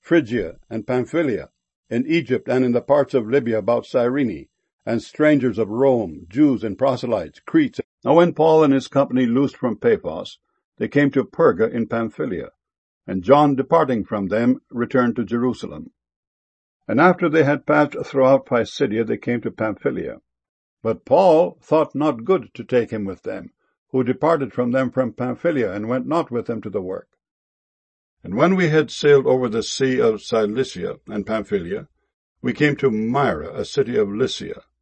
Phrygia, and Pamphylia, in Egypt and in the parts of Libya about Cyrene, and strangers of Rome, Jews and proselytes, Cretes. Now when Paul and his company loosed from Paphos, they came to Perga in Pamphylia, and John, departing from them, returned to Jerusalem. And after they had passed throughout Pisidia, they came to Pamphylia. But Paul thought not good to take him with them, who departed from them from Pamphylia, and went not with them to the work. And when we had sailed over the sea of Cilicia and Pamphylia, we came to Myra, a city of Lycia.